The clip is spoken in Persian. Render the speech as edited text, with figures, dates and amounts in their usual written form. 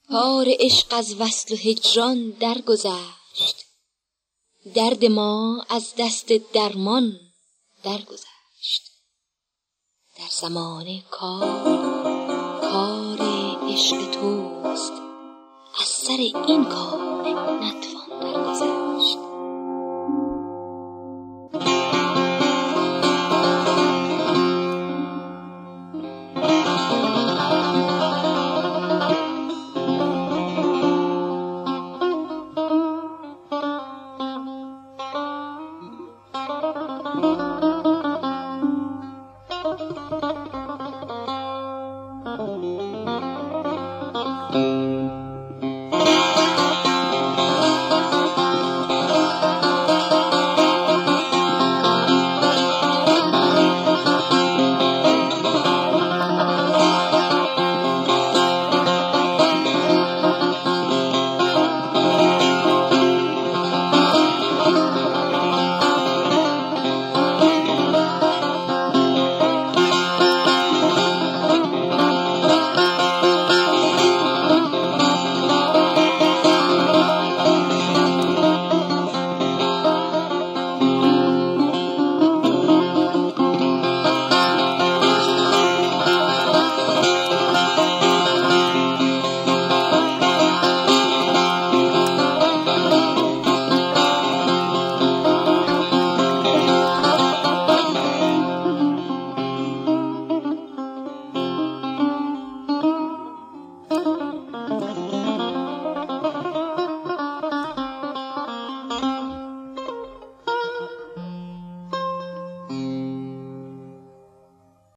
کار عشق از وصل و هجران درگذشت، درد ما از دست درمان درگذشت. در زمانه کار عشق توست، از سر این کار